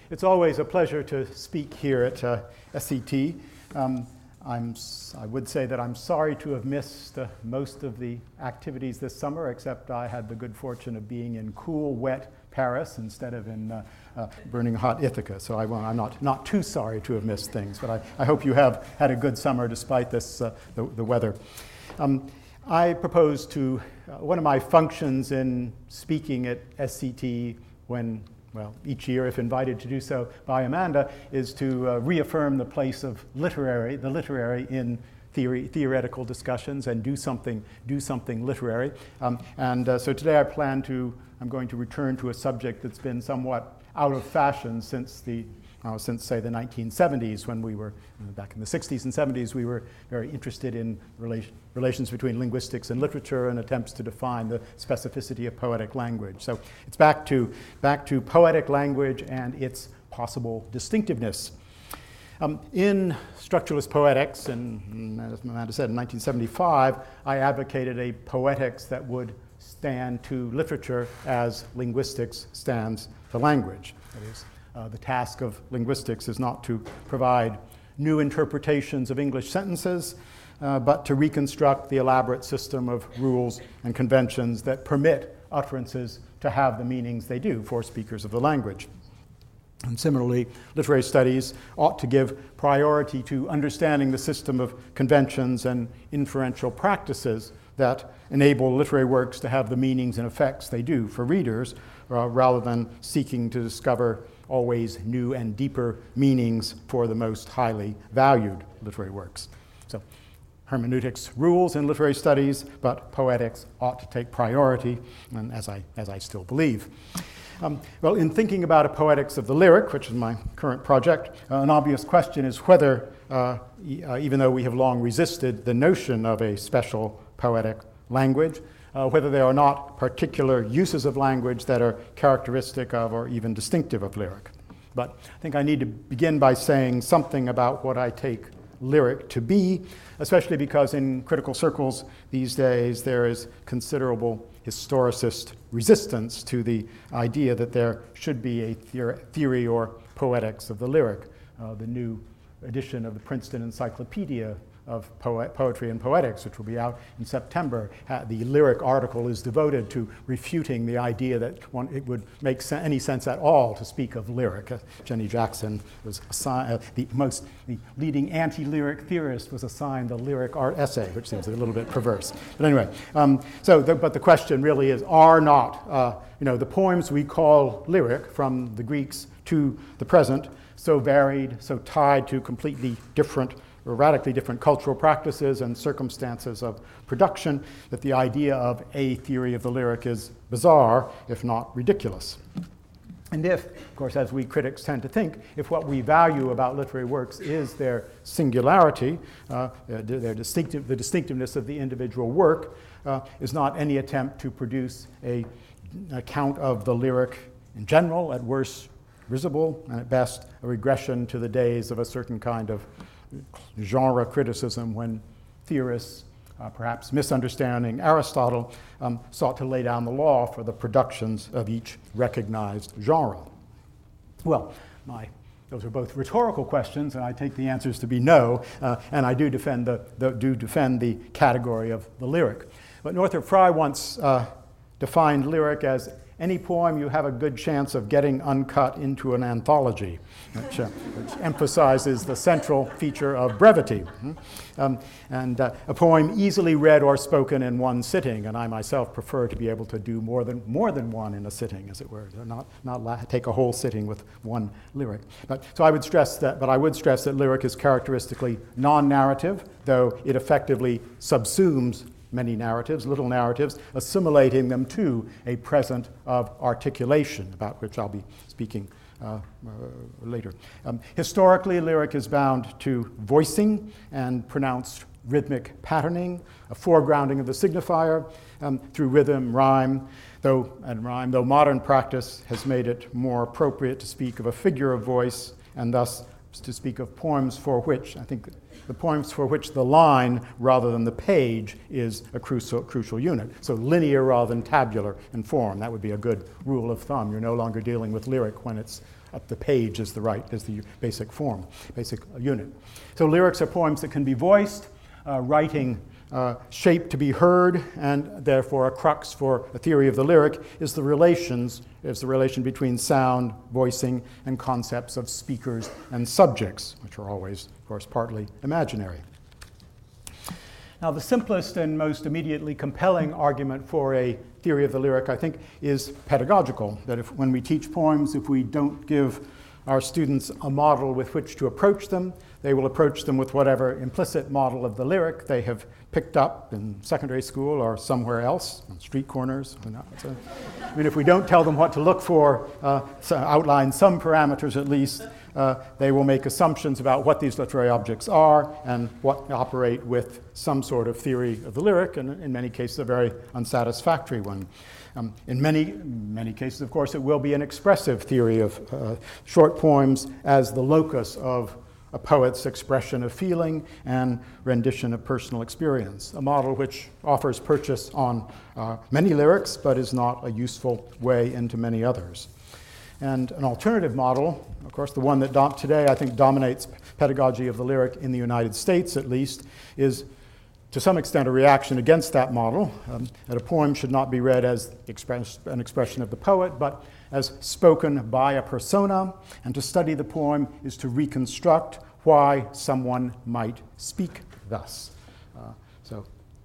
It's always a pleasure to speak here at SCT. I would say that I'm sorry to have missed most of the activities this summer, except I had the good fortune of being in cool, wet Paris instead of in burning hot Ithaca. So I'm not too sorry to have missed things, but I hope you have had a good summer despite this, the weather. I propose to, one of my functions in speaking at SCT when, well, each year if invited to do so by Amanda, is to reaffirm the place of the literary in theoretical discussions and do something literary. So today I'm going to return to a subject that's been somewhat out of fashion since say the 1970s, when we were, back in the 60s and 70s, we were very interested in relations between linguistics and literature and attempts to define the specificity of poetic language. So it's back to poetic language and its possible distinctiveness. In Structuralist Poetics, and as Amanda said, in 1975, I advocated a poetics that would stand to literature as linguistics stands to language. That is, the task of linguistics is not to provide new interpretations of English sentences, but to reconstruct the elaborate system of rules and conventions that permit utterances to have the meanings they do for speakers of the language. And similarly, literary studies ought to give priority to understanding the system of conventions and inferential practices that enable literary works to have the meanings and effects they do for readers, rather than seeking to discover always new and deeper meanings for the most highly valued literary works. So hermeneutics rules in literary studies, but poetics ought to take priority, and as I still believe. Well, in thinking about a poetics of the lyric, which is my current project, an obvious question is whether, even though we have long resisted the notion of a special poetic language, whether there are not particular uses of language that are characteristic of or even distinctive of lyric. But I think I need to begin by saying something about what I take lyric to be, especially because in critical circles these days there is considerable historicist resistance to the idea that there should be a theory or poetics of the lyric. The new edition of the Princeton Encyclopedia of Poetry and Poetics, which will be out in September, the lyric article is devoted to refuting the idea that it would make any sense at all to speak of lyric. Jenny Jackson was assigned, the leading anti-lyric theorist was assigned the lyric art essay, which seems a little bit perverse. But anyway, but the question really is, are not the poems we call lyric from the Greeks to the present so varied, so tied to completely different or radically different cultural practices and circumstances of production, that the idea of a theory of the lyric is bizarre, if not ridiculous. And if, of course, as we critics tend to think, if what we value about literary works is their singularity, the distinctiveness of the individual work, is not any attempt to produce an account of the lyric in general, at worst risible, and at best a regression to the days of a certain kind of genre criticism when theorists, perhaps misunderstanding Aristotle, sought to lay down the law for the productions of each recognized genre. Well, those are both rhetorical questions, and I take the answers to be no, and I do defend the category of the lyric. But Northrop Frye once defined lyric as any poem you have a good chance of getting uncut into an anthology, which emphasizes the central feature of brevity. And a poem easily read or spoken in one sitting, and I myself prefer to be able to do more than one in a sitting, as it were, not take a whole sitting with one lyric. But I would stress that lyric is characteristically non-narrative, though it effectively subsumes many narratives, little narratives, assimilating them to a present of articulation, about which I'll be speaking later. Historically, lyric is bound to voicing and pronounced rhythmic patterning, a foregrounding of the signifier through rhythm, rhyme, though modern practice has made it more appropriate to speak of a figure of voice, and thus to speak of poems for which, I think, the poems for which the line rather than the page is a crucial unit. So linear rather than tabular in form. That would be a good rule of thumb. You're no longer dealing with lyric when it's At the page is the basic form, basic unit. So lyrics are poems that can be voiced, writing shape to be heard, and therefore a crux for a theory of the lyric is the relation between sound, voicing, and concepts of speakers and subjects, which are always, of course, partly imaginary. Now, the simplest and most immediately compelling argument for a theory of the lyric, I think, is pedagogical. That when we teach poems, if we don't give our students a model with which to approach them, they will approach them with whatever implicit model of the lyric they have picked up in secondary school or somewhere else, on street corners. I mean, if we don't tell them what to look for, outline some parameters at least, they will make assumptions about what these literary objects are and what operate with some sort of theory of the lyric, and in many cases a very unsatisfactory one. In many cases, of course, it will be an expressive theory of short poems as the locus of a poet's expression of feeling and rendition of personal experience, a model which offers purchase on many lyrics but is not a useful way into many others. And an alternative model, of course, the one that today I think dominates pedagogy of the lyric in the United States at least, is to some extent a reaction against that model, that a poem should not be read as an expression of the poet, but as spoken by a persona, and to study the poem is to reconstruct why someone might speak thus. So,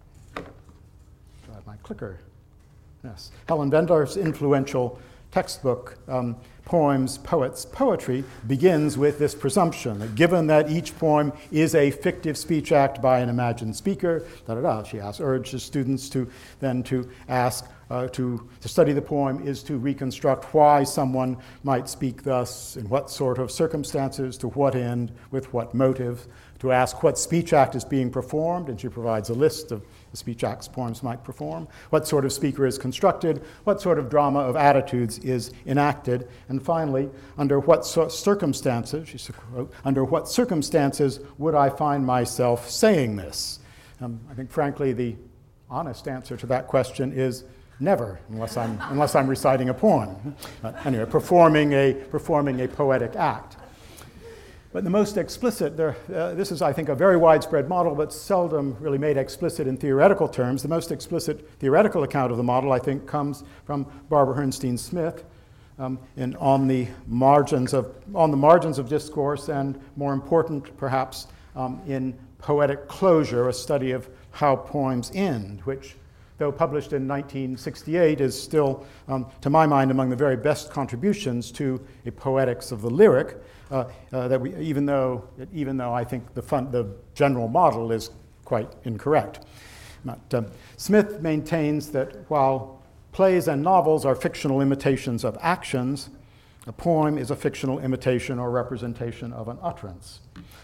my clicker. Yes. Helen Vendler's influential textbook, Poems, Poets, Poetry, begins with this presumption that given that each poem is a fictive speech act by an imagined speaker, she urges students to ask, to study the poem is to reconstruct why someone might speak thus, in what sort of circumstances, to what end, with what motive, to ask what speech act is being performed, and she provides a list of the speech acts poems might perform, what sort of speaker is constructed, what sort of drama of attitudes is enacted, and finally, under what circumstances, she said, quote, under what circumstances would I find myself saying this? I think, frankly, the honest answer to that question is never, unless I'm reciting a poem. Anyway, performing a poetic act. But the most explicit, this is, I think, a very widespread model, but seldom really made explicit in theoretical terms. The most explicit theoretical account of the model, I think, comes from Barbara Herrnstein Smith on the margins of discourse, and more important, perhaps, in Poetic Closure, a study of how poems end, which, though published in 1968, is still, to my mind, among the very best contributions to a poetics of the lyric. Even though I think the general model is quite incorrect. Smith maintains that while plays and novels are fictional imitations of actions, a poem is a fictional imitation or representation of an utterance.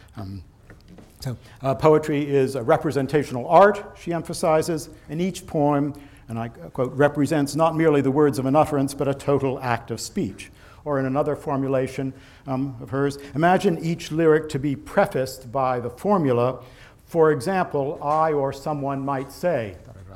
Poetry is a representational art, she emphasizes, and each poem, and I quote, represents not merely the words of an utterance, but a total act of speech. Or in another formulation of hers, imagine each lyric to be prefaced by the formula, for example, I or someone might say,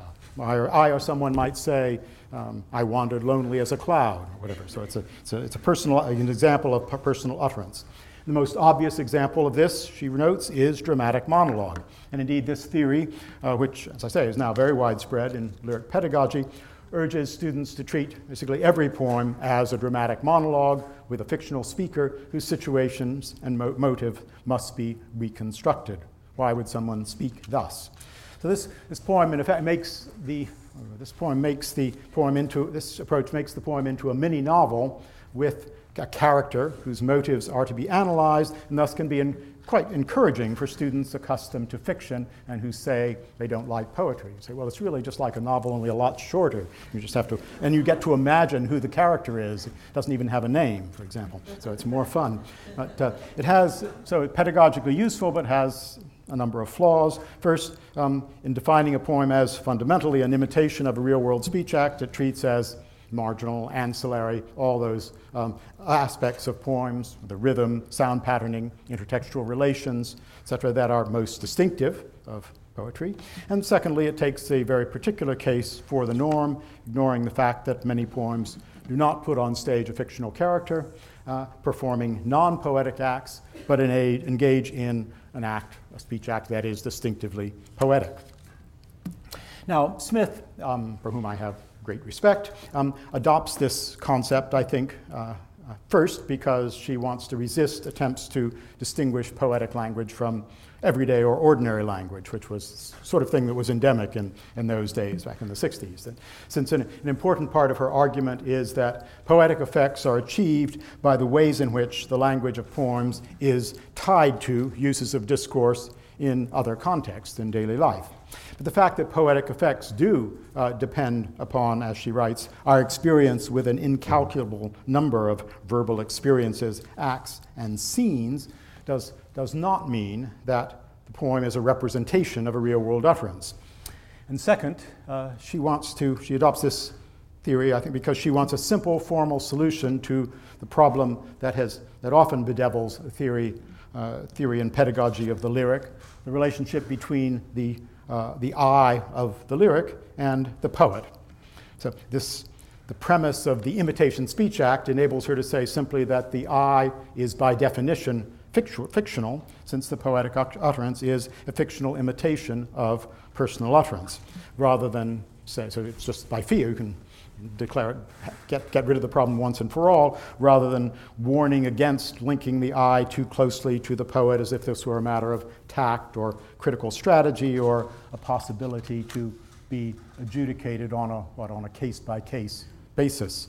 I wandered lonely as a cloud, or whatever. So it's an example of personal utterance. The most obvious example of this, she notes, is dramatic monologue. And indeed, this theory, which, as I say, is now very widespread in lyric pedagogy, urges students to treat basically every poem as a dramatic monologue with a fictional speaker whose situations and motive must be reconstructed. Why would someone speak thus? So this poem, in effect, this approach makes the poem into a mini novel with a character whose motives are to be analyzed, and thus can be quite encouraging for students accustomed to fiction and who say they don't like poetry. You say, well, it's really just like a novel, only a lot shorter. You just have to, and you get to imagine who the character is. It doesn't even have a name, for example, so it's more fun. But it's pedagogically useful, but has a number of flaws. First, in defining a poem as fundamentally an imitation of a real-world speech act, it treats as marginal, ancillary, all those aspects of poems, the rhythm, sound patterning, intertextual relations, etc., that are most distinctive of poetry. And secondly, it takes a very particular case for the norm, ignoring the fact that many poems do not put on stage a fictional character, performing non-poetic acts, but engage in an act, a speech act that is distinctively poetic. Now, Smith, for whom I have great respect, adopts this concept, I think, first because she wants to resist attempts to distinguish poetic language from everyday or ordinary language, which was the sort of thing that was endemic in those days, back in the 60s. And since an important part of her argument is that poetic effects are achieved by the ways in which the language of poems is tied to uses of discourse in other contexts in daily life. But the fact that poetic effects do depend upon, as she writes, our experience with an incalculable number of verbal experiences, acts, and scenes does not mean that the poem is a representation of a real-world utterance. And second, she adopts this theory, I think, because she wants a simple formal solution to the problem that often bedevils theory and pedagogy of the lyric, the relationship between the I of the lyric and the poet. So the premise of the Imitation Speech Act enables her to say simply that the I is by definition fictional, since the poetic utterance is a fictional imitation of personal utterance, rather than say, so it's just by fear you can declare it, get rid of the problem once and for all, rather than warning against linking the I too closely to the poet as if this were a matter of tact or critical strategy or a possibility to be adjudicated on a case-by-case basis.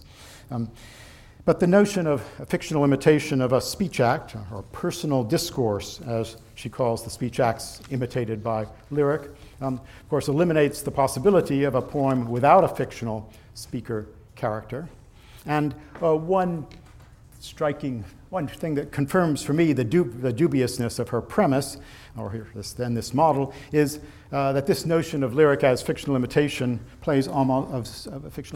But the notion of a fictional imitation of a speech act, or personal discourse, as she calls the speech acts imitated by lyric, of course eliminates the possibility of a poem without a fictional speaker character. And one thing that confirms for me the dubiousness of her premise, or this model, is that this notion of lyric as fictional imitation plays almost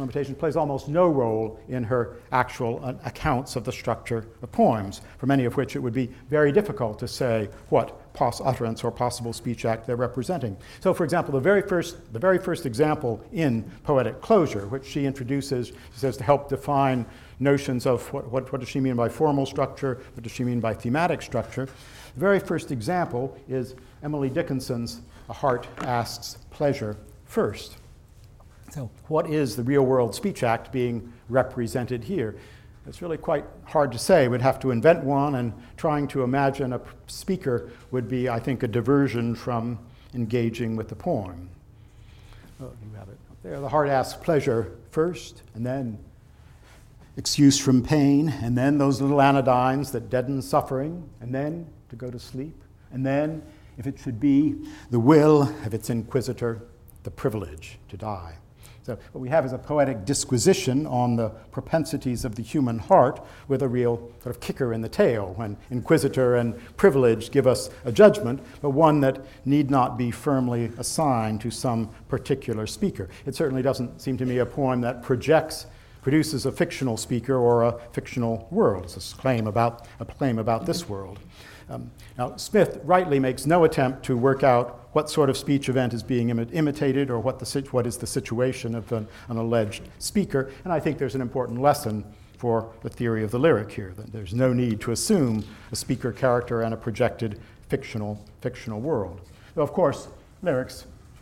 no role in her actual accounts of the structure of poems, for many of which it would be very difficult to say what utterance or possible speech act they're representing. So, for example, the very first example in Poetic Closure, which she introduces, she says, to help define notions of what does she mean by formal structure, what does she mean by thematic structure. The very first example is Emily Dickinson's A Heart Asks Pleasure First. So what is the real-world speech act being represented here? It's really quite hard to say. We'd have to invent one, and trying to imagine a speaker would be, I think, a diversion from engaging with the poem. Oh, you have it up there. The heart asks pleasure first, and then excuse from pain, and then those little anodynes that deaden suffering, and then to go to sleep, and then, if it should be, the will of its inquisitor, the privilege to die. So what we have is a poetic disquisition on the propensities of the human heart with a real sort of kicker in the tail when inquisitor and privilege give us a judgment, but one that need not be firmly assigned to some particular speaker. It certainly doesn't seem to me a poem that produces a fictional speaker or a fictional world. It's a claim about this world. Now, Smith rightly makes no attempt to work out what sort of speech event is being imitated or what is the situation of an alleged speaker, and I think there's an important lesson for the theory of the lyric here, that there's no need to assume a speaker character and a projected fictional world. Though, of course, lyrics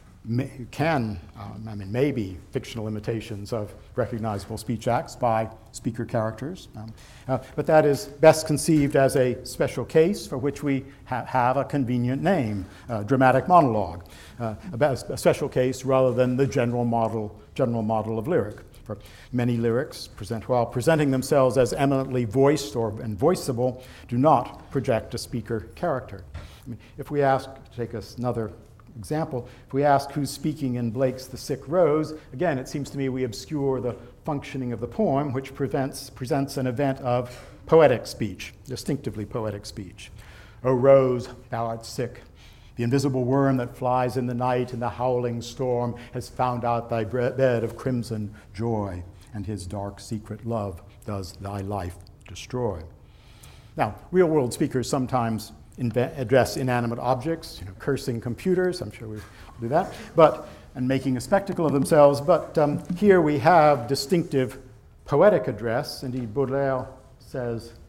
may be fictional imitations of recognizable speech acts by speaker characters, but that is best conceived as a special case for which we have a convenient name, dramatic monologue, a special case rather than the general model of lyric. For many lyrics, while presenting themselves as eminently voiced and voiceable, do not project a speaker character. If we ask, to take us another example, if we ask who's speaking in Blake's The Sick Rose, again, it seems to me we obscure the functioning of the poem, which presents an event of poetic speech, distinctively poetic speech. O rose, thou art sick. The invisible worm that flies in the night in the howling storm has found out thy bed of crimson joy, and his dark secret love does thy life destroy. Now, real-world speakers sometimes address inanimate objects, cursing computers, I'm sure we do that, and making a spectacle of themselves. But here we have distinctive poetic address. Indeed, Baudelaire says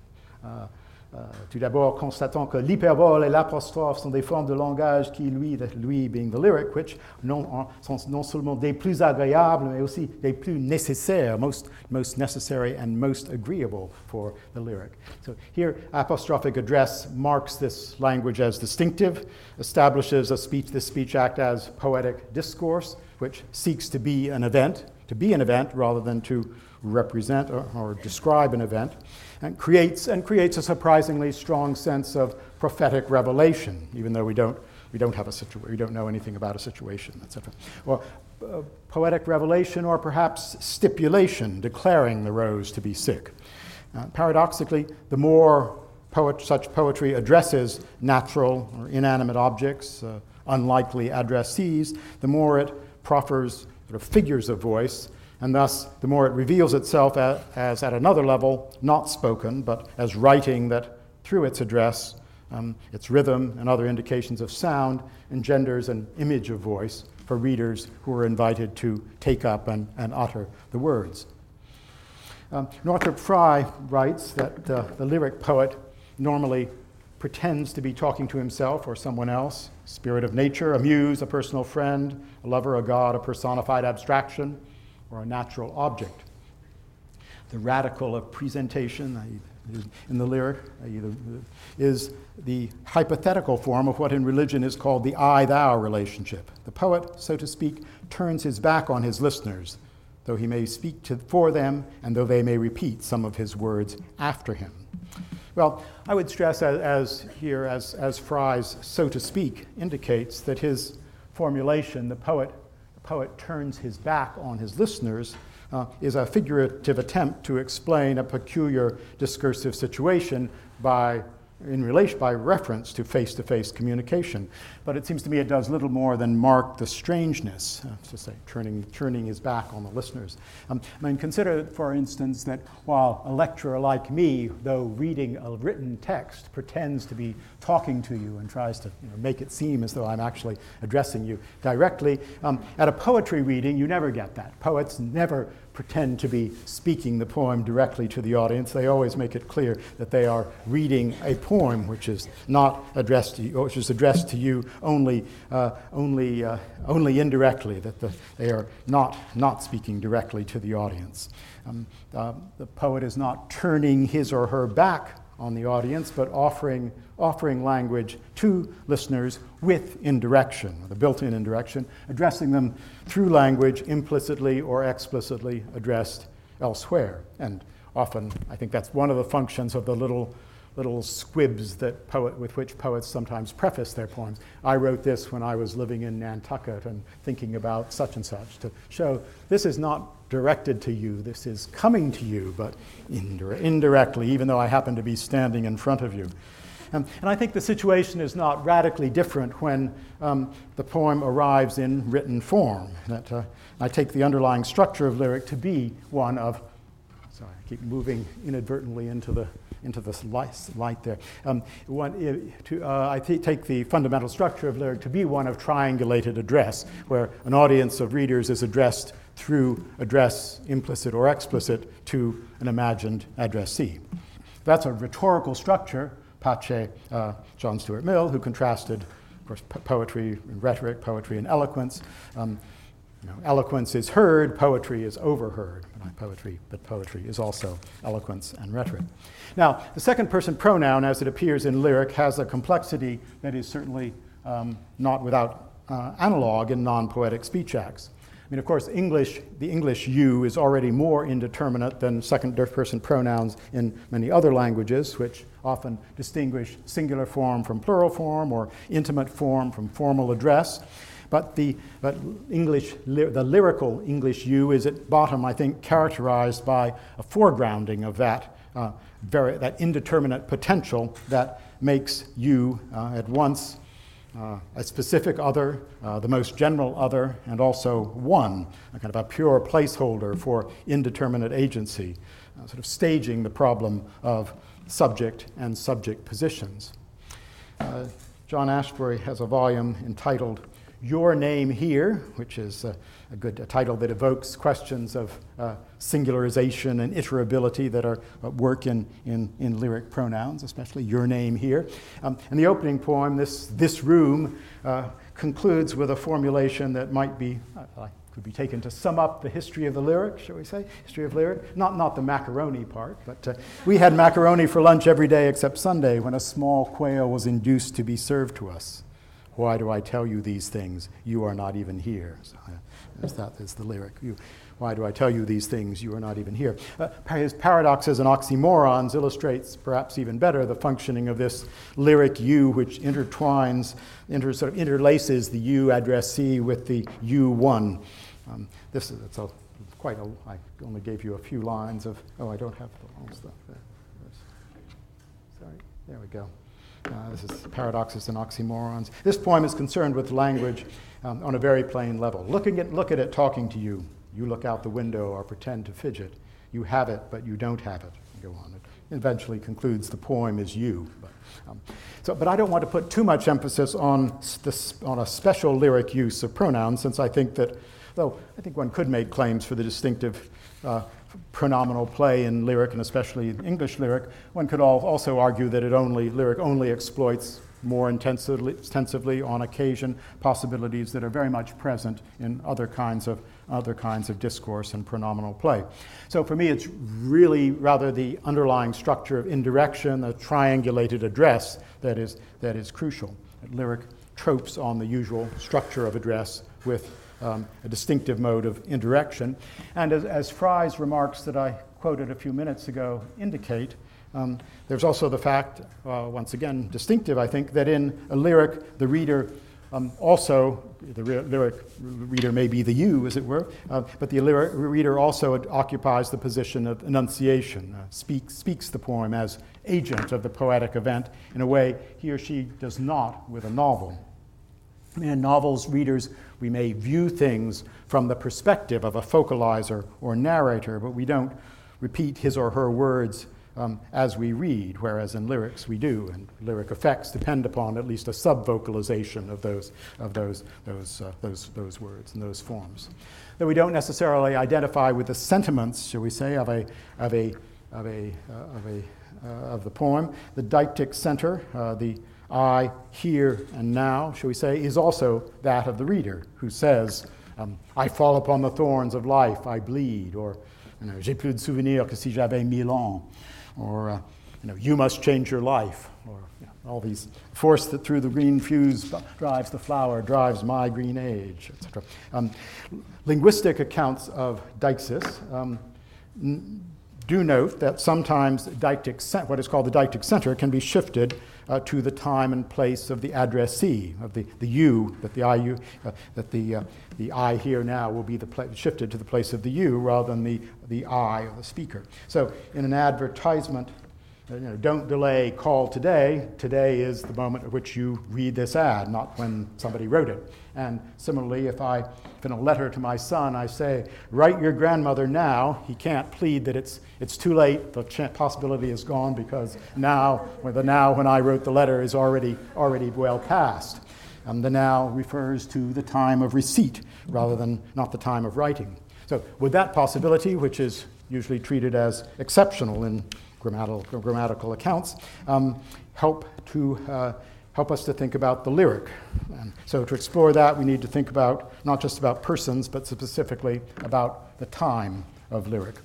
Tout d'abord, constatant que l'hyperbole et l'apostrophe sont des formes de langage qui, lui being the lyric, which sont non seulement des plus agréables, mais aussi des plus nécessaires, most necessary and most agreeable for the lyric. So here, apostrophic address marks this language as distinctive, establishes the speech act as poetic discourse, which seeks to be an event rather than to represent or describe an event, and creates a surprisingly strong sense of prophetic revelation, even though we don't know anything about a situation, etc. Or poetic revelation, or perhaps stipulation, declaring the rose to be sick. Paradoxically, the more such poetry addresses natural or inanimate objects, unlikely addressees, the more it proffers sort of figures of voice, and thus the more it reveals itself as at another level, not spoken, but as writing that through its address, its rhythm and other indications of sound, engenders an image of voice for readers who are invited to take up and utter the words. Northrop Frye writes that the lyric poet normally pretends to be talking to himself or someone else, spirit of nature, a muse, a personal friend, a lover, a god, a personified abstraction, or a natural object. The radical of presentation in the lyric is the hypothetical form of what in religion is called the I-thou relationship. The poet, so to speak, turns his back on his listeners, though he may speak for them and though they may repeat some of his words after him. Well, I would stress as Frye's so to speak indicates that his formulation, the poet turns his back on his listeners, is a figurative attempt to explain a peculiar discursive situation by reference to face-to-face communication. But it seems to me it does little more than mark the strangeness, to say, turning his back on the listeners. Consider, for instance, that while a lecturer like me, though reading a written text, pretends to be talking to you and tries to make it seem as though I'm actually addressing you directly, at a poetry reading, you never get that. Poets never pretend to be speaking the poem directly to the audience. They always make it clear that they are reading a poem which is not addressed to you, or which is addressed to you only indirectly, that they are not speaking directly to the audience. The poet is not turning his or her back on the audience, but offering language to listeners with indirection, the built-in indirection, addressing them through language implicitly or explicitly addressed elsewhere. And often, I think that's one of the functions of the little squibs with which poets sometimes preface their poems. I wrote this when I was living in Nantucket and thinking about such and such, to show this is not directed to you, this is coming to you, but indirectly, even though I happen to be standing in front of you. And I think the situation is not radically different when the poem arrives in written form. That I take the underlying structure of lyric to be one of, sorry, I keep moving inadvertently into this light there. I take the fundamental structure of lyric to be one of triangulated address, where an audience of readers is addressed through address, implicit or explicit, to an imagined addressee. That's a rhetorical structure. Pace, John Stuart Mill, who contrasted, of course, poetry and rhetoric, poetry and eloquence. Eloquence is heard, poetry is overheard. But poetry is also eloquence and rhetoric. Now, the second person pronoun, as it appears in lyric, has a complexity that is certainly not without analog in non-poetic speech acts. Of course, the English you is already more indeterminate than second-person pronouns in many other languages, which often distinguish singular form from plural form or intimate form from formal address. But the lyrical English you is at bottom, I think, characterized by a foregrounding of that indeterminate potential that makes you at once a specific other, the most general other, and also one, a kind of a pure placeholder for indeterminate agency, sort of staging the problem of subject and subject positions. John Ashbery has a volume entitled Your Name Here, which is a title that evokes questions of singularization and iterability that are at work in lyric pronouns, especially Your Name Here. And the opening poem, This Room, concludes with a formulation that might be, could be taken to sum up the history of the lyric, shall we say? History of lyric. Not the macaroni part, but we had macaroni for lunch every day except Sunday when a small quail was induced to be served to us. Why do I tell you these things? You are not even here. So that is the lyric. Why do I tell you these things? You are not even here. His paradoxes and oxymorons illustrates perhaps even better the functioning of this lyric you, which interlaces the you addressee with the you one. I only gave you a few lines of, I don't have the whole stuff there. Sorry, there we go. This is paradoxes and oxymorons. This poem is concerned with language on a very plain level. Look at it talking to you. You look out the window or pretend to fidget. You have it, but you don't have it. Go on. It eventually concludes the poem is you. But I don't want to put too much emphasis on a special lyric use of pronouns, since I think that, though I think one could make claims for the distinctive pronominal play in lyric, and especially English lyric, one could also argue that lyric only exploits more intensively on occasion possibilities that are very much present in other kinds of discourse and pronominal play. So for me, it's really rather the underlying structure of indirection, a triangulated address that is crucial. Lyric tropes on the usual structure of address with a distinctive mode of indirection. And as Fry's remarks that I quoted a few minutes ago indicate, there's also the fact, once again distinctive, I think, that in a lyric, the reader lyric reader may be the you, as it were, but the lyric reader also occupies the position of enunciation, speaks the poem as agent of the poetic event in a way he or she does not with a novel. In novels, readers, we may view things from the perspective of a focalizer or narrator, but we don't repeat his or her words as we read, whereas in lyrics we do, and lyric effects depend upon at least a sub-vocalization of those words and those forms. Though we don't necessarily identify with the sentiments, shall we say, of the poem, the deictic center, the I, here, and now, shall we say, is also that of the reader, who says, I fall upon the thorns of life, I bleed, or j'ai plus de souvenirs que si j'avais 1000 ans, or you must change your life, or all these force that through the green fuse drives the flower, drives my green age, etc. Linguistic accounts of deixis do note that sometimes what is called the deictic center can be shifted to the time and place of the addressee, of the you, that the I here now will be shifted to the place of the you rather than the I or the speaker. So in an advertisement, don't delay, call today. Today is the moment at which you read this ad, not when somebody wrote it. And similarly, if in a letter to my son I say, write your grandmother now, he can't plead that it's too late, the possibility is gone, because now when I wrote the letter is already well past. The now refers to the time of receipt rather than not the time of writing. So would that possibility, which is usually treated as exceptional in grammatical accounts, help us to think about the lyric. And so to explore that, we need to think about not just about persons, but specifically about the time of lyric.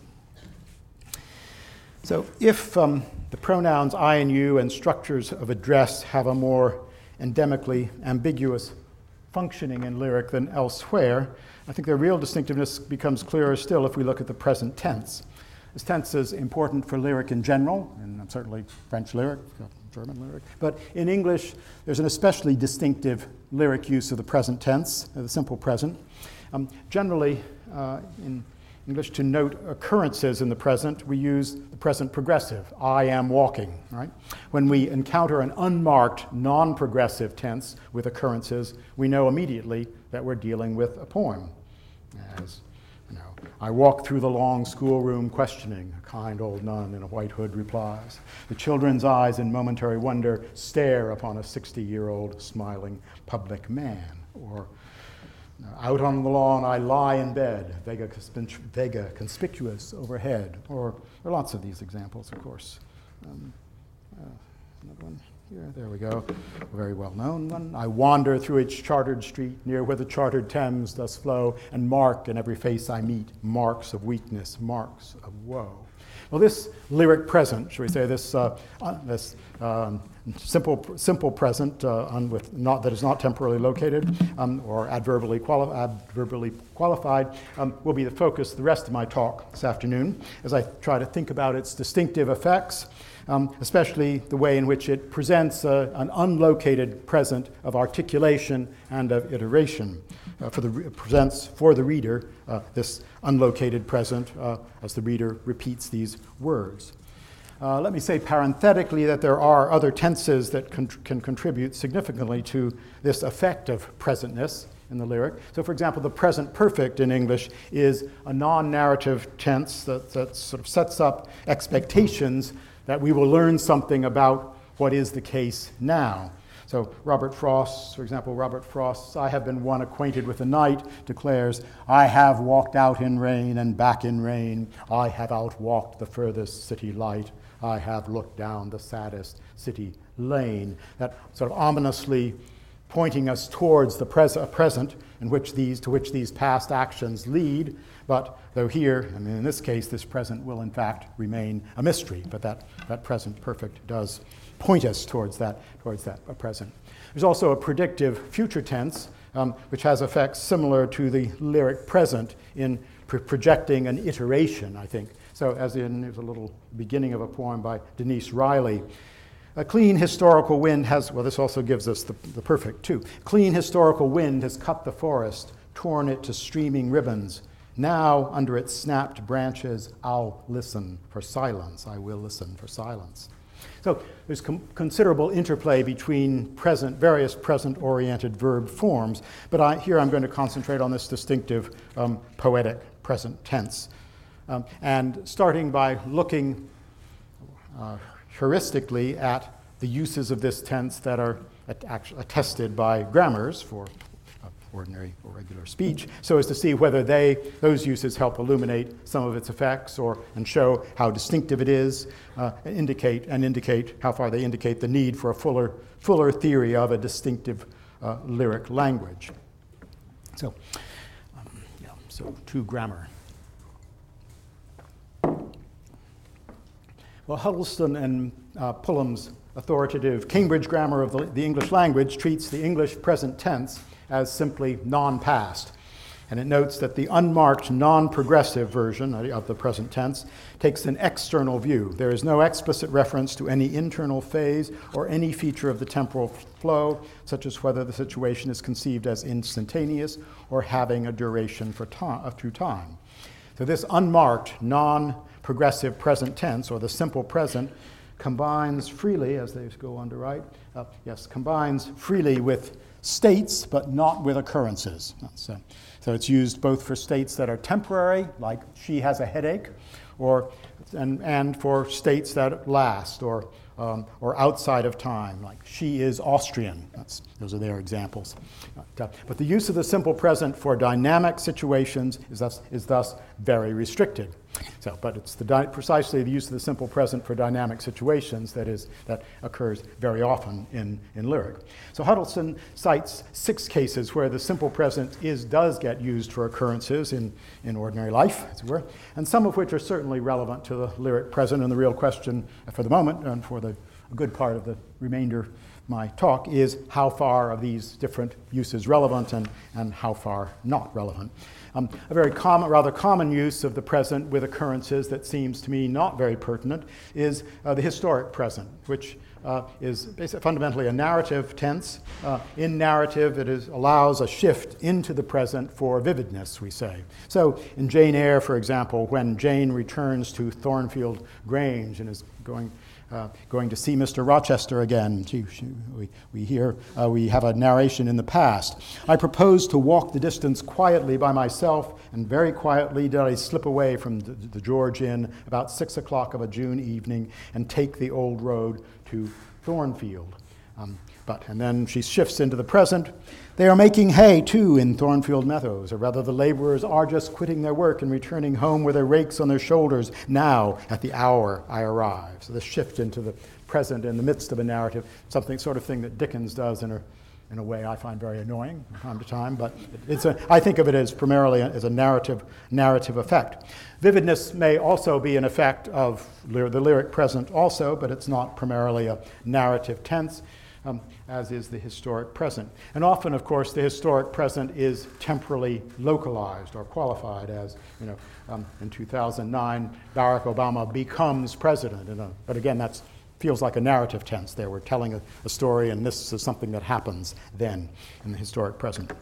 So if the pronouns I and you and structures of address have a more endemically ambiguous functioning in lyric than elsewhere, I think their real distinctiveness becomes clearer still if we look at the present tense. This tense is important for lyric in general, and certainly French lyric, German lyric. But in English, there's an especially distinctive lyric use of the present tense, the simple present. Generally, in English, to note occurrences in the present, we use the present progressive, I am walking, right? When we encounter an unmarked, non-progressive tense with occurrences, we know immediately that we're dealing with a poem. As I walk through the long schoolroom questioning, a kind old nun in a white hood replies. The children's eyes in momentary wonder stare upon a 60-year-old smiling public man. or out on the lawn I lie in bed, vega conspicuous overhead, or there are lots of these examples, of course. Another one here, there we go, a very well-known one. I wander through each chartered street, near where the chartered Thames does flow, and mark in every face I meet marks of weakness, marks of woe. Well, this lyric present, shall we say, this simple present that is not temporally located or adverbially qualified will be the focus of the rest of my talk this afternoon as I try to think about its distinctive effects, especially the way in which it presents an unlocated present of articulation and of iteration. Presents for the reader this unlocated present as the reader repeats these words. Let me say parenthetically that there are other tenses that can contribute significantly to this effect of presentness in the lyric. So, for example, the present perfect in English is a non-narrative tense that sort of sets up expectations that we will learn something about what is the case now. So Robert Frost, for example, I have been one acquainted with the night, declares, I have walked out in rain and back in rain. I have outwalked the furthest city light. I have looked down the saddest city lane. That sort of ominously pointing us towards the present to which these past actions lead. But though here, in this case, this present will in fact remain a mystery, but that present perfect does point us towards that present. There's also a predictive future tense, which has effects similar to the lyric present in projecting an iteration, I think. So there's a little beginning of a poem by Denise Riley. A clean historical wind this also gives us the perfect too. Clean historical wind has cut the forest, torn it to streaming ribbons. Now, under its snapped branches, I'll listen for silence. I will listen for silence. So there's considerable interplay between various present-oriented verb forms, but here I'm going to concentrate on this distinctive poetic present tense. And starting by looking heuristically at the uses of this tense that are attested by grammars for ordinary or regular speech, so as to see whether those uses help illuminate some of its effects and show how distinctive it is, indicate how far they indicate the need for a fuller theory of a distinctive lyric language. So to grammar. Well, Huddleston and Pullum's authoritative Cambridge Grammar of the English Language treats the English present tense as simply non-past. And it notes that the unmarked non-progressive version of the present tense takes an external view. There is no explicit reference to any internal phase or any feature of the temporal flow, such as whether the situation is conceived as instantaneous or having a duration through time. So this unmarked non-progressive present tense, or the simple present, combines freely, as they go on to write, combines freely with states, but not with occurrences. So it's used both for states that are temporary, like she has a headache, and for states that last, or outside of time, like she is Austrian. Those are their examples. But the use of the simple present for dynamic situations is thus very restricted. But it's precisely the use of the simple present for dynamic situations that occurs very often in lyric. So Huddleston cites 6 cases where the simple present does get used for occurrences in ordinary life, as it were, and some of which are certainly relevant to the lyric present. And the real question for the moment, and for a good part of the remainder of my talk, is how far are these different uses relevant and how far not relevant. A rather common use of the present with occurrences that seems to me not very pertinent is the historic present, which is fundamentally a narrative tense. In narrative, allows a shift into the present for vividness, we say. So in Jane Eyre, for example, when Jane returns to Thornfield Grange and is going to see Mr. Rochester again. We have a narration in the past. I proposed to walk the distance quietly by myself, and very quietly did I slip away from the George Inn about 6 o'clock of a June evening and take the old road to Thornfield. And then she shifts into the present. They are making hay, too, in Thornfield Meadows, or rather the laborers are just quitting their work and returning home with their rakes on their shoulders now at the hour I arrive. So this shift into the present in the midst of a narrative, sort of thing that Dickens does in a way I find very annoying from time to time, but I think of it as primarily as a narrative effect. Vividness may also be an effect of the lyric present also, but it's not primarily a narrative tense, as is the historic present. And often, of course, the historic present is temporally localized or qualified as, in 2009, Barack Obama becomes president. But again, that feels like a narrative tense there. We're telling a story, and this is something that happens then in the historic present.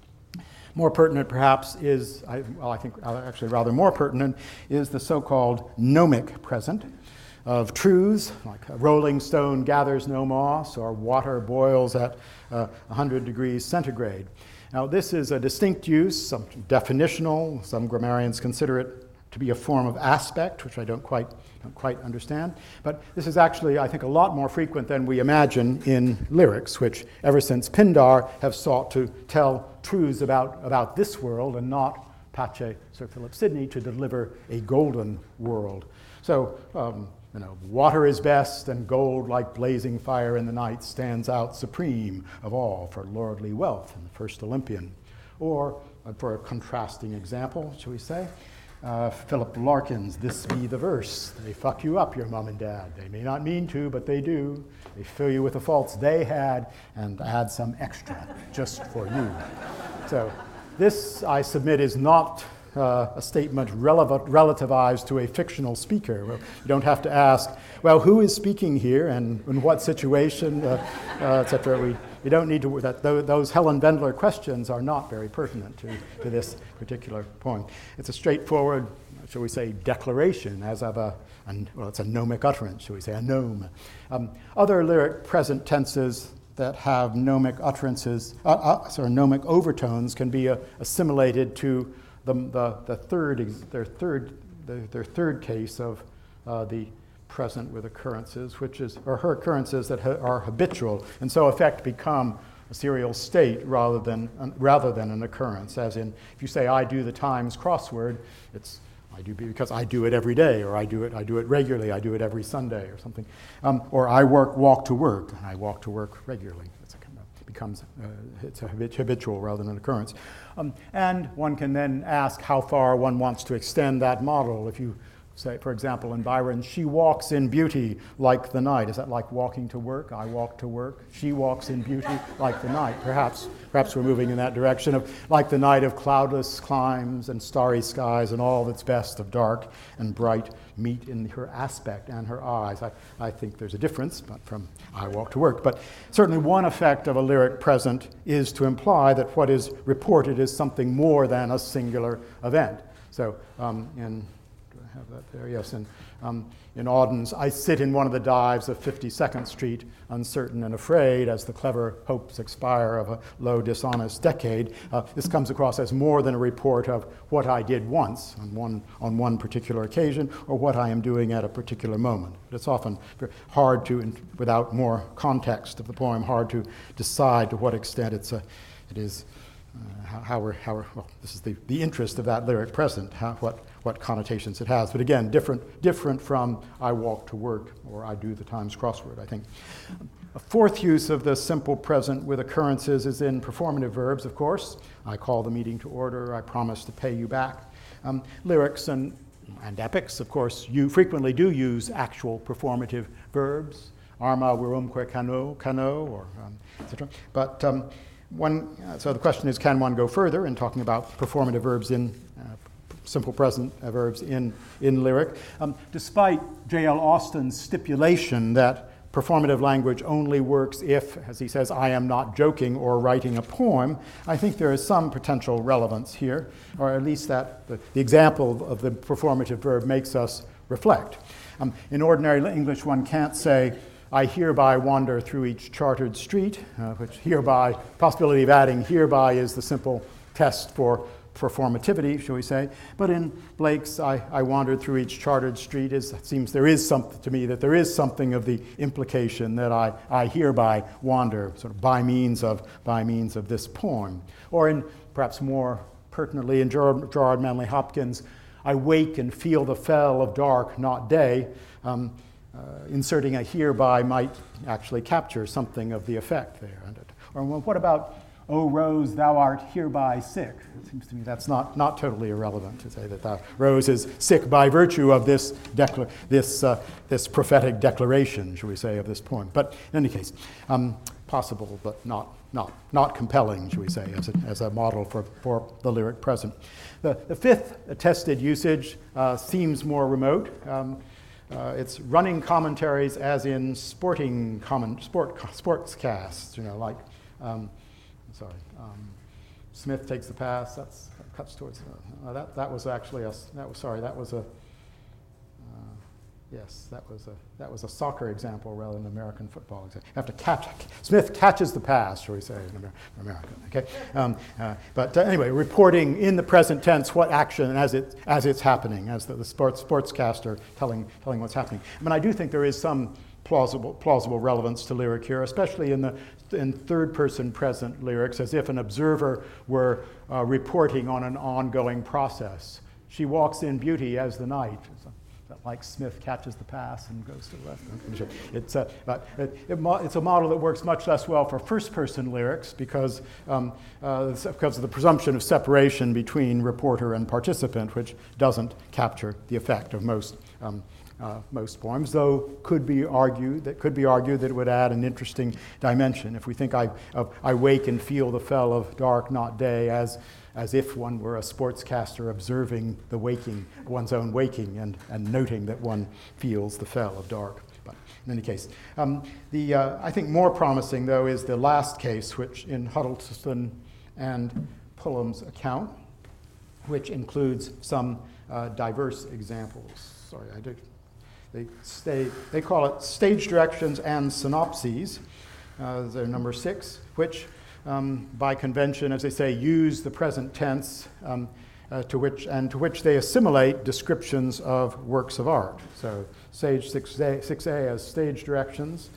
More pertinent, perhaps, I think actually rather more pertinent, is the so-called gnomic present of truths, like a rolling stone gathers no moss, or water boils at 100 degrees centigrade. Now, this is a distinct use, some definitional. Some grammarians consider it to be a form of aspect, which I don't quite understand. But this is actually, I think, a lot more frequent than we imagine in lyrics, which ever since Pindar have sought to tell truths about this world and not, pace Sir Philip Sidney, to deliver a golden world. So, water is best, and gold, like blazing fire in the night, stands out supreme of all for lordly wealth in the first Olympian. Or, for a contrasting example, shall we say, Philip Larkin's This Be the Verse. They fuck you up, your mom and dad. They may not mean to, but they do. They fill you with the faults they had and add some extra just for you. So this, I submit, is not a statement relativized to a fictional speaker. You don't have to ask, well, who is speaking here and in what situation, etc. We don't need to, those Helen Vendler questions are not very pertinent to this particular poem. It's a straightforward, shall we say, declaration as of it's a gnomic utterance, shall we say, a gnome. Other lyric present tenses that have gnomic utterances, gnomic overtones can be assimilated to their third case of the present with occurrences, her occurrences that are habitual, and so effect become a serial state rather than an occurrence. As in, if you say I do the Times crossword, it's I do because I do it every day, or I do it regularly, I do it every Sunday, or something. Or I walk to work, and I walk to work regularly. It's habitual rather than an occurrence. And one can then ask how far one wants to extend that model. If you say, for example, in Byron, she walks in beauty like the night. Is that like walking to work? I walk to work. She walks in beauty like the night. Perhaps we're moving in that direction of like the night of cloudless climes and starry skies, and all that's best of dark and bright meet in her aspect and her eyes. I think there's a difference from I walk to work. But certainly one effect of a lyric present is to imply that what is reported is something more than a singular event. So have that there, yes. And in Auden's, I sit in one of the dives of 52nd Street, uncertain and afraid, as the clever hopes expire of a low, dishonest decade. This comes across as more than a report of what I did once on one particular occasion, or what I am doing at a particular moment. But it's often hard to, without more context of the poem, hard to decide to what extent it is. This is the interest of that lyric present, what connotations it has. But again, different from I walk to work or I do the Times crossword, I think. A fourth use of the simple present with occurrences is in performative verbs, of course. I call the meeting to order, I promise to pay you back. Lyrics and epics, of course, you frequently do use actual performative verbs. Arma virumque cano, or etc. But so the question is, can one go further in talking about performative verbs in simple present verbs in lyric? Despite J.L. Austin's stipulation that performative language only works if, as he says, I am not joking or writing a poem, I think there is some potential relevance here, or at least that the example of the performative verb makes us reflect. In ordinary English, one can't say, I hereby wander through each chartered street, which hereby, possibility of adding hereby is the simple test for performativity, shall we say. But in Blake's I wandered through each chartered street, it seems there is something to me that there is something of the implication that I hereby wander, sort of by means of this poem. Or in perhaps more pertinently in Gerard Manley Hopkins' I wake and feel the fell of dark, not day. Inserting a hereby might actually capture something of the effect there. Or what about, O Rose, thou art hereby sick? It seems to me that's not totally irrelevant to say that Rose is sick by virtue of this prophetic declaration, shall we say, of this poem. But in any case, possible but not compelling, shall we say, as a model for the lyric present. The fifth attested usage seems more remote. It's running commentaries as in sportscasts, like, Smith takes the pass, that cuts towards, that was actually that was a soccer example rather than an American football example. You have to Smith catches the pass, shall we say, in America, okay? But anyway, reporting in the present tense what action as it's happening, as the sportscaster telling what's happening. I mean, I do think there is some plausible relevance to lyric here, especially in third-person present lyrics, as if an observer were reporting on an ongoing process. She walks in beauty as the night. Like Smith catches the pass and goes to the left. It's a model that works much less well for first-person lyrics because of the presumption of separation between reporter and participant, which doesn't capture the effect of most poems, though could be argued that it would add an interesting dimension. If we think I wake and feel the fell of dark, not day, as if one were a sportscaster observing one's own waking and noting that one feels the fell of dark. But in any case, I think more promising, though, is the last case, which in Huddleston and Pullum's account, which includes some diverse examples. Sorry, I did. They call it stage directions and synopses. They're number 6, which by convention, as they say, use the present tense to which they assimilate descriptions of works of art. So stage 6A as stage directions,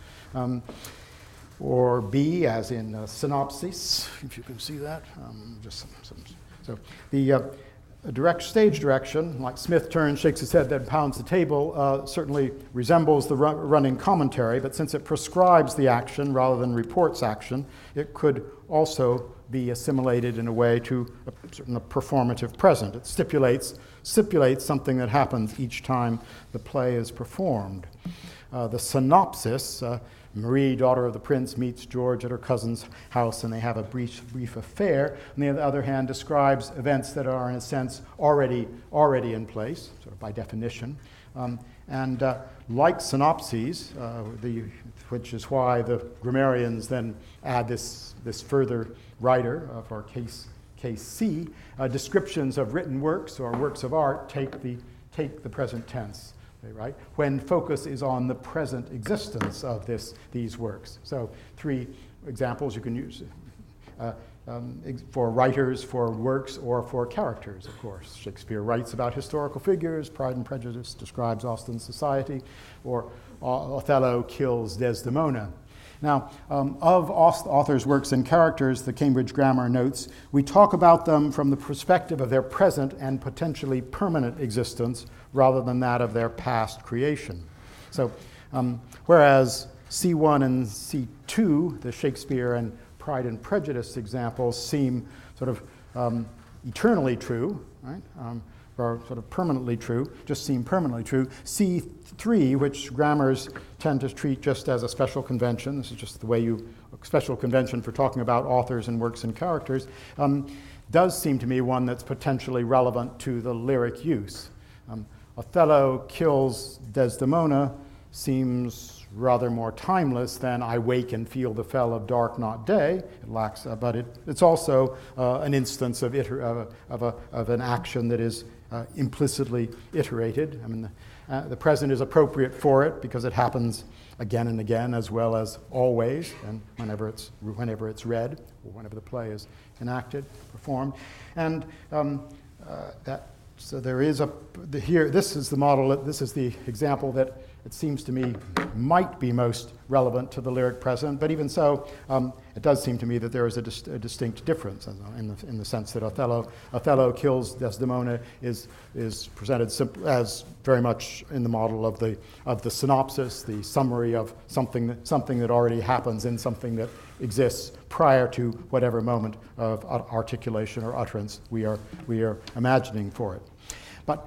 or B as in synopses, if you can see that. So the stage direction, like Smith turns, shakes his head, then pounds the table, certainly resembles the running commentary, but since it prescribes the action rather than reports action, it could also be assimilated in a way to a performative present. It stipulates something that happens each time the play is performed. The synopsis, Marie, daughter of the prince, meets George at her cousin's house and they have a brief affair. On the other hand, describes events that are, in a sense, already in place, sort of by definition. And like synopses, which is why the grammarians then add this further writer for case C, descriptions of written works or works of art take the present tense. Right? When focus is on the present existence of these works. So 3 examples you can use for writers, for works, or for characters, of course. Shakespeare writes about historical figures, Pride and Prejudice describes Austen's society, or Othello kills Desdemona. Now, of authors' works and characters, the Cambridge Grammar notes, we talk about them from the perspective of their present and potentially permanent existence rather than that of their past creation. So, whereas C1 and C2, the Shakespeare and Pride and Prejudice examples, seem sort of eternally true, right? Or sort of permanently true, just seem permanently true. C3, which grammars tend to treat just as a special convention, this is just the way special convention for talking about authors and works and characters, does seem to me one that's potentially relevant to the lyric use. Othello kills Desdemona seems rather more timeless than I wake and feel the fell of dark, not day. It lacks, but it's also an instance of an action that is implicitly iterated. I mean, the present is appropriate for it because it happens again and again, as well as always, and whenever it's read or whenever the play is enacted, performed, and so there is here. This is the model. This is the example that it seems to me might be most relevant to the lyric present. But even so, it does seem to me that there is a distinct difference in the sense that Othello kills Desdemona is presented as very much in the model of the synopsis, the summary of something that already happens in something that exists prior to whatever moment of articulation or utterance we are imagining for it. But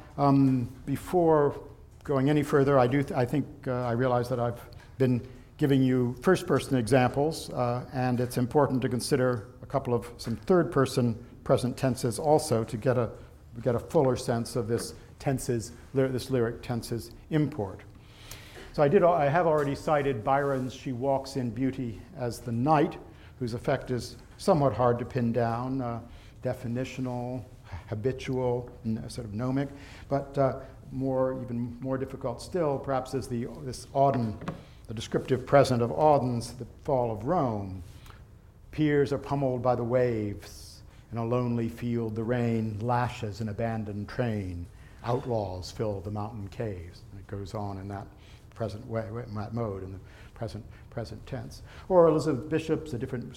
before going any further, I think I realize that I've been giving you first-person examples, and it's important to consider some third-person present tenses also to get a fuller sense of this lyric tense's import. So I have already cited Byron's "She walks in beauty as the night," whose effect is somewhat hard to pin down, definitional, habitual, sort of gnomic, but even more difficult still, perhaps, is this Auden, the descriptive present of Auden's "The Fall of Rome." Piers are pummeled by the waves. In a lonely field, the rain lashes an abandoned train. Outlaws fill the mountain caves. And it goes on in that present way, in that mode, in the present tense. Or Elizabeth Bishop's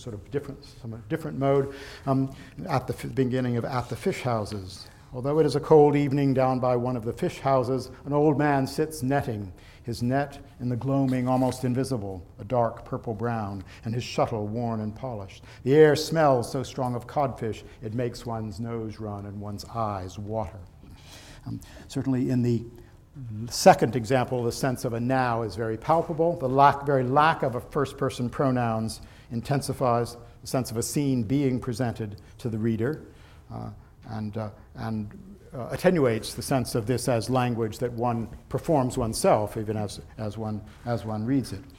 different mode at the beginning of "At the Fish Houses." Although it is a cold evening down by one of the fish houses, an old man sits netting, his net in the gloaming almost invisible, a dark purple-brown, and his shuttle worn and polished. The air smells so strong of codfish, it makes one's nose run and one's eyes water. Certainly in the second example, the sense of a now is very palpable. The very lack of a first-person pronouns intensifies the sense of a scene being presented to the reader, and attenuates the sense of this as language that one performs oneself, even as one reads it.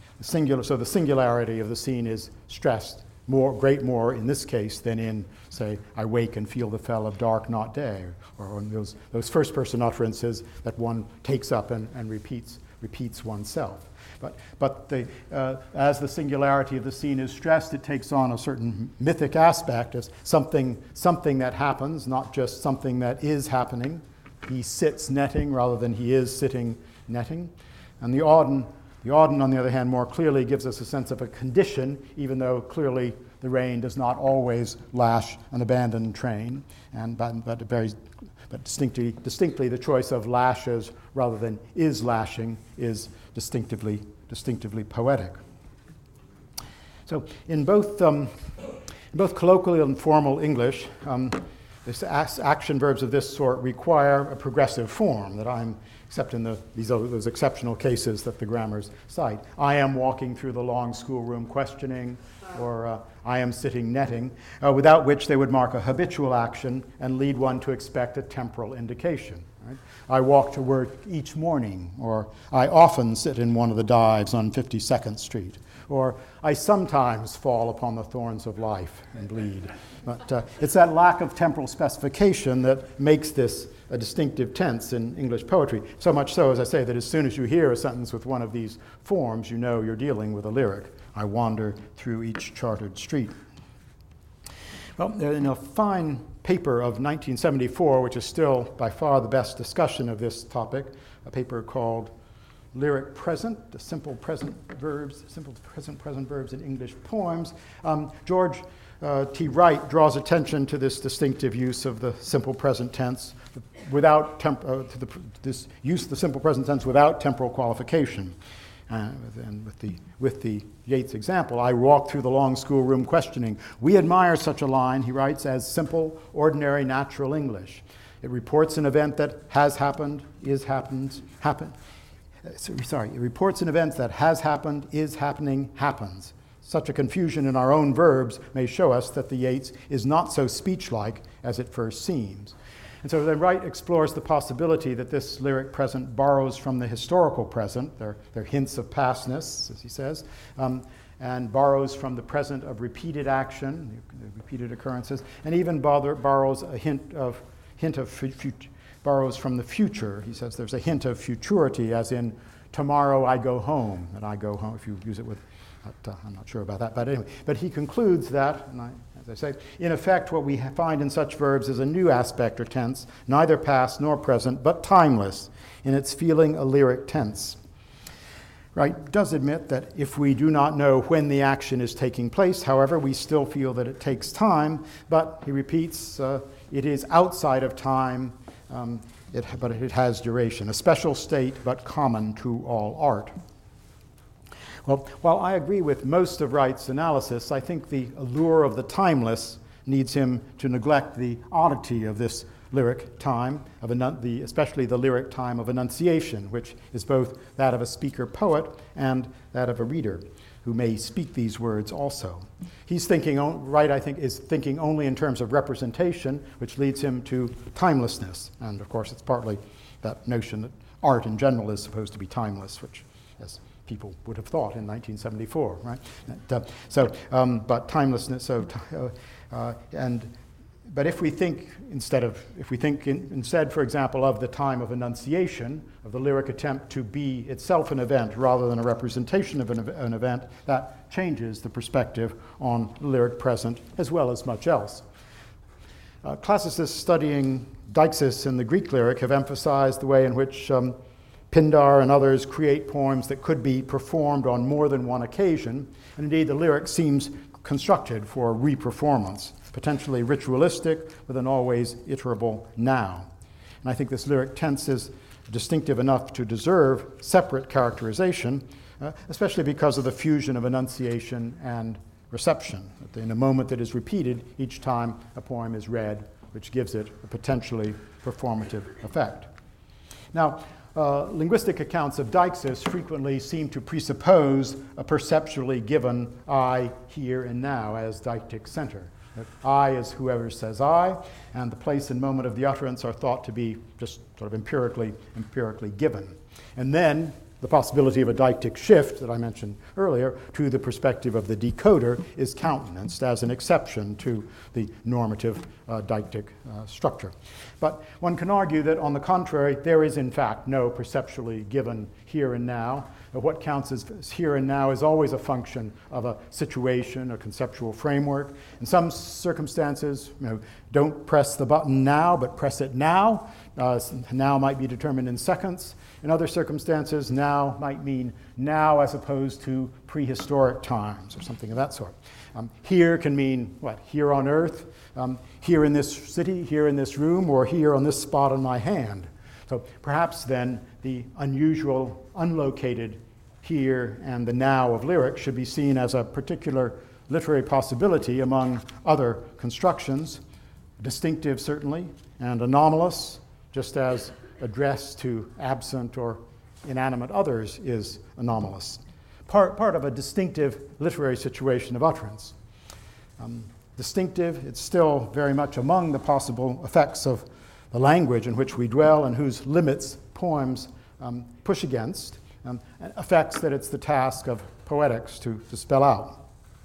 So the singularity of the scene is stressed more in this case than in, say, "I wake and feel the fell of dark, not day," or those first-person utterances that one takes up and repeats oneself. But as the singularity of the scene is stressed, it takes on a certain mythic aspect as something that happens, not just something that is happening. He sits netting rather than he is sitting netting. And the Auden, on the other hand, more clearly gives us a sense of a condition, even though clearly the rain does not always lash an abandoned train, but distinctly the choice of lashes rather than is lashing is distinctively poetic. So in both colloquial and formal English, action verbs of this sort require a progressive form that except in those exceptional cases that the grammars cite. I am walking through the long schoolroom questioning, or I am sitting netting, without which they would mark a habitual action and lead one to expect a temporal indication. Right? I walk to work each morning, or I often sit in one of the dives on 52nd Street, or I sometimes fall upon the thorns of life and bleed. But it's that lack of temporal specification that makes this a distinctive tense in English poetry. So much so, as I say, that as soon as you hear a sentence with one of these forms, you know you're dealing with a lyric. I wander through each chartered street. Well, in a fine paper of 1974, which is still by far the best discussion of this topic, a paper called Lyric Present, the simple present verbs in English poems, George T. Wright draws attention to this distinctive use of the simple present tense without the simple present tense without temporal qualification. And with the Yeats example, I walk through the long schoolroom questioning. We admire such a line, he writes, as simple, ordinary, natural English. It reports an event that has happened, happened. It reports an event that has happened, is happening, happens. Such a confusion in our own verbs may show us that the Yeats is not so speech-like as it first seems. And so then Wright explores the possibility that this lyric present borrows from the historical present. They're hints of pastness, as he says, and borrows from the present of repeated action, the repeated occurrences, and even borrows a borrows from the future. He says there's a hint of futurity, as in tomorrow I go home, and I go home, if you use it with, I'm not sure about that, but anyway. But he concludes that, and as I say, in effect what we find in such verbs is a new aspect or tense, neither past nor present, but timeless, in its feeling a lyric tense. Wright does admit that if we do not know when the action is taking place, however, we still feel that it takes time, but he repeats, it is outside of time, but it has duration, a special state but common to all art. Well, while I agree with most of Wright's analysis, I think the allure of the timeless needs him to neglect the oddity of this lyric time, especially the lyric time of enunciation, which is both that of a speaker-poet and that of a reader who may speak these words also. He's thinking, Wright, I think, is thinking only in terms of representation, which leads him to timelessness. And of course, it's partly that notion that art in general is supposed to be timeless, which, as people would have thought in 1974, right? But timelessness. But if we think instead, for example, of the time of enunciation, of the lyric attempt to be itself an event rather than a representation of an event, that changes the perspective on the lyric present as well as much else. Classicists studying Deixis in the Greek lyric have emphasized the way in which Pindar and others create poems that could be performed on more than one occasion, and indeed the lyric seems constructed for re-performance, potentially ritualistic with an always iterable now. And I think this lyric tense is distinctive enough to deserve separate characterization, especially because of the fusion of enunciation and reception. In a moment that is repeated each time a poem is read, which gives it a potentially performative effect. Now, linguistic accounts of Deixis frequently seem to presuppose a perceptually given I, here, and now as deictic center. I is whoever says I, and the place and moment of the utterance are thought to be just sort of empirically given. And then the possibility of a deictic shift that I mentioned earlier to the perspective of the decoder is countenanced as an exception to the normative deictic structure. But one can argue that, on the contrary, there is in fact no perceptually given here and now. What counts as here and now is always a function of a situation, a conceptual framework. In some circumstances, don't press the button now, but press it now. Now might be determined in seconds. In other circumstances, now might mean now as opposed to prehistoric times or something of that sort. Here can mean what? Here on earth, here in this city, here in this room, or here on this spot on my hand. So perhaps then the unusual, unlocated here and the now of lyrics should be seen as a particular literary possibility among other constructions, distinctive certainly, and anomalous, just as address to absent or inanimate others is anomalous. Part of a distinctive literary situation of utterance. Distinctive, it's still very much among the possible effects of the language in which we dwell and whose limits poems push against, effects that it's the task of poetics to spell out.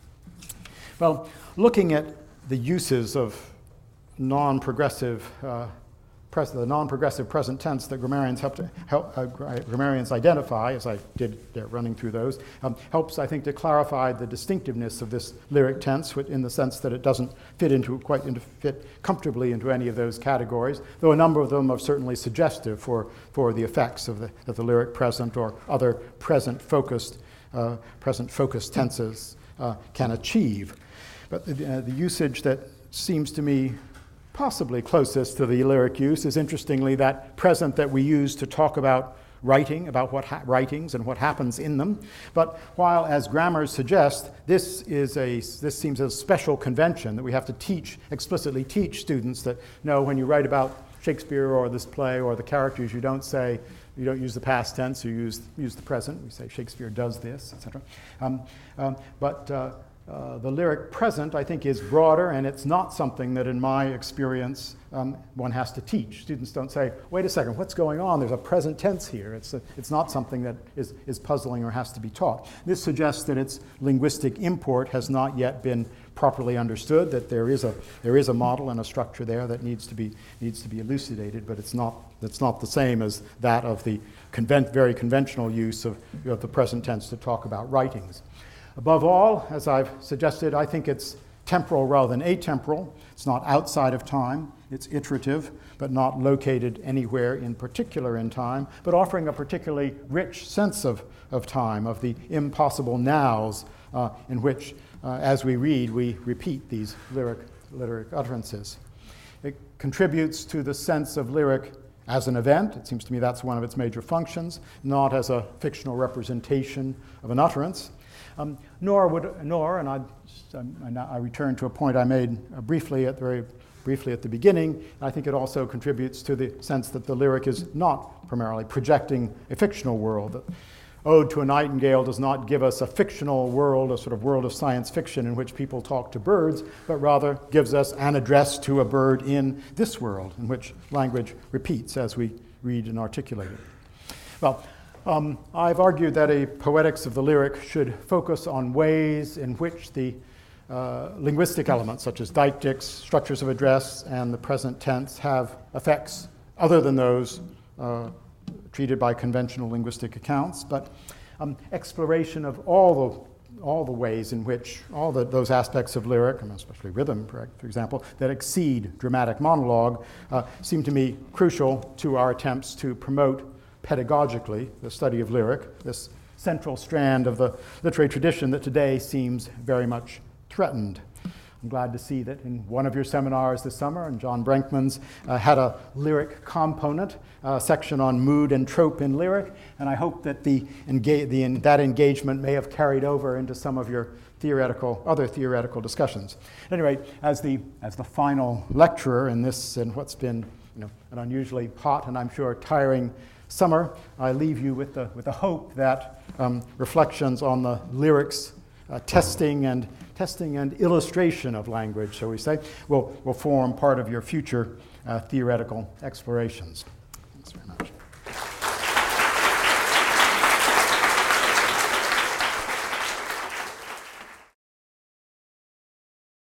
Well, looking at the uses of non-progressive the non-progressive present tense that grammarians grammarians identify, as I did running through those, helps, I think, to clarify the distinctiveness of this lyric tense, in the sense that it doesn't fit comfortably into any of those categories, though a number of them are certainly suggestive for the effects of the lyric present or other present-focused tenses can achieve. But the usage that seems to me possibly closest to the lyric use is, interestingly, that present that we use to talk about writing, about writings and what happens in them. But while, as grammars suggest, this seems a special convention that we have to explicitly teach students that, no, when you write about Shakespeare or this play or the characters, you don't use the past tense, you use the present. We say Shakespeare does this, etc. the lyric present, I think, is broader, and it's not something that, in my experience, one has to teach. Students don't say, wait a second, what's going on? There's a present tense here. It's not something that is puzzling or has to be taught. This suggests that its linguistic import has not yet been properly understood, that there is a model and a structure there that needs to be elucidated, but it's not the same as that of the very conventional use of the present tense to talk about writings. Above all, as I've suggested, I think it's temporal rather than atemporal. It's not outside of time. It's iterative, but not located anywhere in particular in time, but offering a particularly rich sense of time, of the impossible nows in which, as we read, we repeat these lyric utterances. It contributes to the sense of lyric as an event. It seems to me that's one of its major functions, not as a fictional representation of an utterance. And I return to a point I made very briefly at the beginning. I think it also contributes to the sense that the lyric is not primarily projecting a fictional world. The Ode to a Nightingale does not give us a fictional world, a sort of world of science fiction in which people talk to birds, but rather gives us an address to a bird in this world, in which language repeats as we read and articulate it. Well, I've argued that a poetics of the lyric should focus on ways in which the linguistic elements, such as deictics, structures of address, and the present tense, have effects other than those treated by conventional linguistic accounts, but exploration of all the ways in which those aspects of lyric, and especially rhythm, for example, that exceed dramatic monologue, seem to me crucial to our attempts to promote pedagogically the study of lyric, this central strand of the literary tradition that today seems very much threatened. I'm glad to see that in one of your seminars this summer, and John Brenkman's had a lyric component section on mood and trope in lyric, and I hope that that engagement may have carried over into some of your other theoretical discussions. At any rate, as the final lecturer in what's been an unusually hot and I'm sure tiring summer, I leave you with the hope that reflections on the lyrics testing and illustration of language, shall we say, will form part of your future theoretical explorations. Thanks very much.